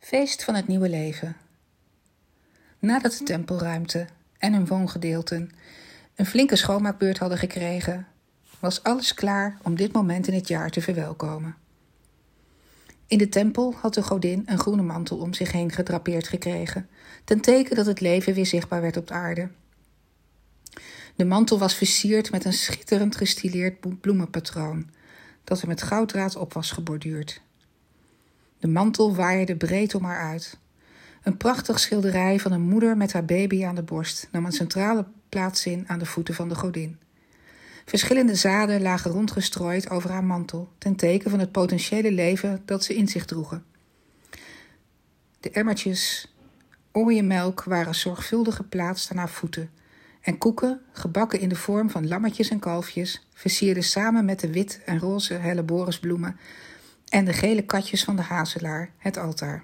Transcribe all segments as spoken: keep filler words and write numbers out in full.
Feest van het nieuwe leven. Nadat de tempelruimte en hun woongedeelten een flinke schoonmaakbeurt hadden gekregen, was alles klaar om dit moment in het jaar te verwelkomen. In de tempel had de godin een groene mantel om zich heen gedrapeerd gekregen, ten teken dat het leven weer zichtbaar werd op de aarde. De mantel was versierd met een schitterend gestileerd bloemenpatroon, dat er met gouddraad op was geborduurd. De mantel waaide breed om haar uit. Een prachtig schilderij van een moeder met haar baby aan de borst nam een centrale plaats in aan de voeten van de godin. Verschillende zaden lagen rondgestrooid over haar mantel, ten teken van het potentiële leven dat ze in zich droegen. De emmertjes ooienmelk waren zorgvuldig geplaatst aan haar voeten, en koeken, gebakken in de vorm van lammetjes en kalfjes, versierden samen met de wit en roze helleborusbloemen en de gele katjes van de hazelaar het altaar.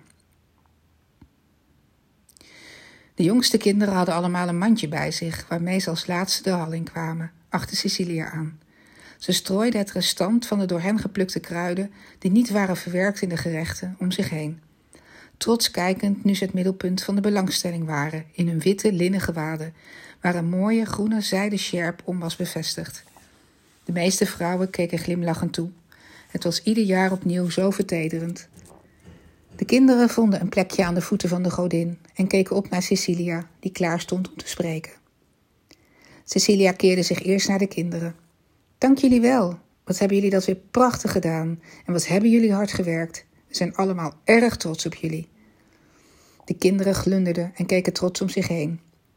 De jongste kinderen hadden allemaal een mandje bij zich, waarmee ze als laatste de hal in kwamen, achter Cecilia aan. Ze strooiden het restant van de door hen geplukte kruiden, die niet waren verwerkt in de gerechten, om zich heen. Trots kijkend nu ze het middelpunt van de belangstelling waren, in hun witte linnen gewaden, waar een mooie groene zijden sjerp om was bevestigd. De meeste vrouwen keken glimlachend toe. Het was ieder jaar opnieuw zo vertederend. De kinderen vonden een plekje aan de voeten van de godin en keken op naar Cecilia, die klaar stond om te spreken. Cecilia keerde zich eerst naar de kinderen. Dank jullie wel. Wat hebben jullie dat weer prachtig gedaan en wat hebben jullie hard gewerkt. We zijn allemaal erg trots op jullie. De kinderen glunderden en keken trots om zich heen.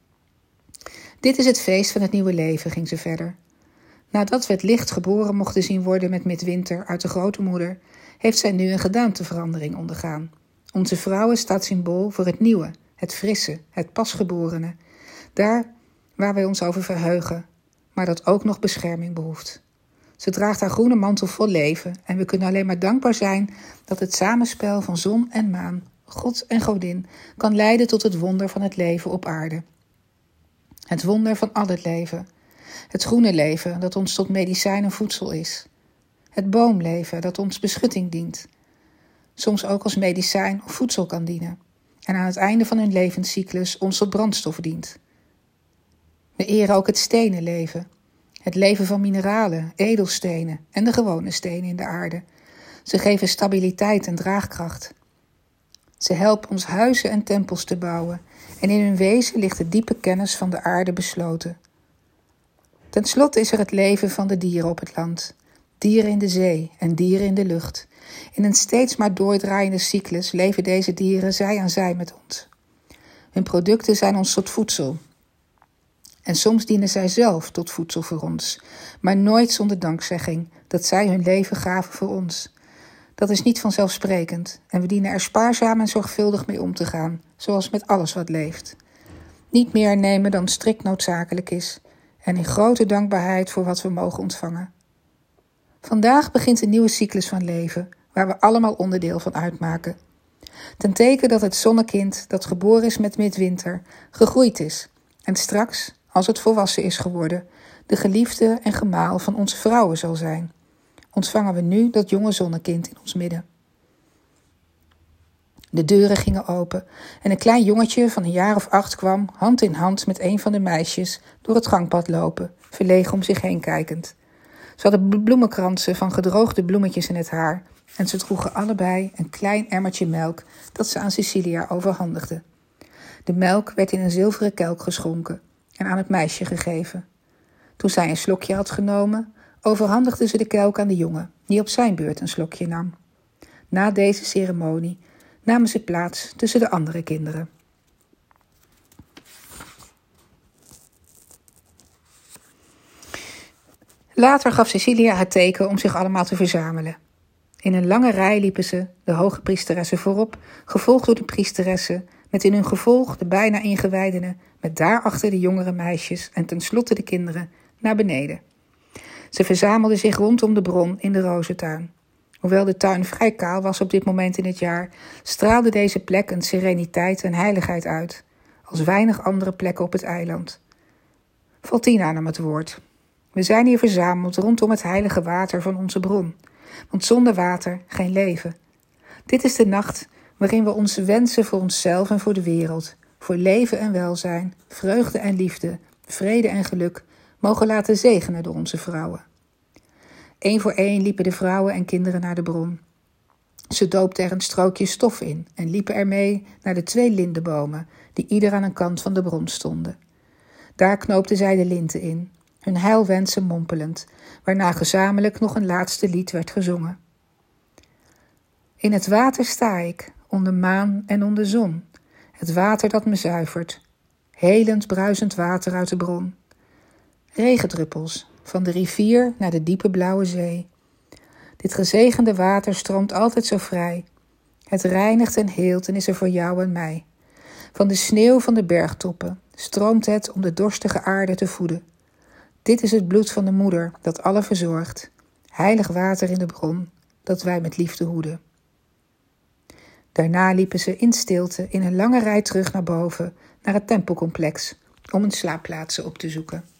Dit is het feest van het nieuwe leven, ging ze verder. Nadat we het licht geboren mochten zien worden met Midwinter uit de grote moeder, heeft zij nu een gedaanteverandering ondergaan. Onze vrouwen staat symbool voor het nieuwe, het frisse, het pasgeborene. Daar waar wij ons over verheugen, maar dat ook nog bescherming behoeft. Ze draagt haar groene mantel vol leven en we kunnen alleen maar dankbaar zijn dat het samenspel van zon en maan, God en godin, kan leiden tot het wonder van het leven op aarde. Het wonder van al het leven. Het groene leven dat ons tot medicijn en voedsel is. Het boomleven dat ons beschutting dient. Soms ook als medicijn of voedsel kan dienen. En aan het einde van hun levenscyclus ons tot brandstof dient. We eren ook het stenenleven. Het leven van mineralen, edelstenen en de gewone stenen in de aarde. Ze geven stabiliteit en draagkracht. Ze helpen ons huizen en tempels te bouwen. En in hun wezen ligt de diepe kennis van de aarde besloten. Ten slotte is er het leven van de dieren op het land. Dieren in de zee en dieren in de lucht. In een steeds maar doordraaiende cyclus leven deze dieren zij aan zij met ons. Hun producten zijn ons tot voedsel. En soms dienen zij zelf tot voedsel voor ons, maar nooit zonder dankzegging dat zij hun leven gaven voor ons. Dat is niet vanzelfsprekend en we dienen er spaarzaam en zorgvuldig mee om te gaan, zoals met alles wat leeft. Niet meer nemen dan strikt noodzakelijk is en in grote dankbaarheid voor wat we mogen ontvangen. Vandaag begint een nieuwe cyclus van leven, waar we allemaal onderdeel van uitmaken. Ten teken dat het zonnekind, dat geboren is met Midwinter, gegroeid is en straks, als het volwassen is geworden, de geliefde en gemaal van onze vrouwen zal zijn, ontvangen we nu dat jonge zonnekind in ons midden. De deuren gingen open en een klein jongetje van een jaar of acht kwam, hand in hand met een van de meisjes, door het gangpad lopen, verlegen om zich heen kijkend. Ze hadden bloemenkransen van gedroogde bloemetjes in het haar en ze droegen allebei een klein emmertje melk dat ze aan Cecilia overhandigde. De melk werd in een zilveren kelk geschonken en aan het meisje gegeven. Toen zij een slokje had genomen, overhandigde ze de kelk aan de jongen, die op zijn beurt een slokje nam. Na deze ceremonie namen ze plaats tussen de andere kinderen. Later gaf Cecilia het teken om zich allemaal te verzamelen. In een lange rij liepen ze, de hoge priesteressen voorop, gevolgd door de priesteressen, met in hun gevolg de bijna ingewijdenen, met daarachter de jongere meisjes en tenslotte de kinderen, naar beneden. Ze verzamelden zich rondom de bron in de rozentuin. Hoewel de tuin vrij kaal was op dit moment in het jaar, straalde deze plek een sereniteit en heiligheid uit, als weinig andere plekken op het eiland. Faltina nam het woord. We zijn hier verzameld rondom het heilige water van onze bron, want zonder water geen leven. Dit is de nacht waarin we onze wensen voor onszelf en voor de wereld, voor leven en welzijn, vreugde en liefde, vrede en geluk, mogen laten zegenen door onze vrouwen. Eén voor één liepen de vrouwen en kinderen naar de bron. Ze doopten er een strookje stof in en liepen ermee naar de twee lindenbomen, die ieder aan een kant van de bron stonden. Daar knoopten zij de linten in, hun heilwensen mompelend, waarna gezamenlijk nog een laatste lied werd gezongen. In het water sta ik, onder maan en onder zon, het water dat me zuivert, helend bruisend water uit de bron. Regendruppels, van de rivier naar de diepe blauwe zee. Dit gezegende water stroomt altijd zo vrij. Het reinigt en heelt en is er voor jou en mij. Van de sneeuw van de bergtoppen stroomt het om de dorstige aarde te voeden. Dit is het bloed van de moeder dat alle verzorgt. Heilig water in de bron, dat wij met liefde hoeden. Daarna liepen ze in stilte in een lange rij terug naar boven, naar het tempelcomplex, om een slaapplaatsen op te zoeken.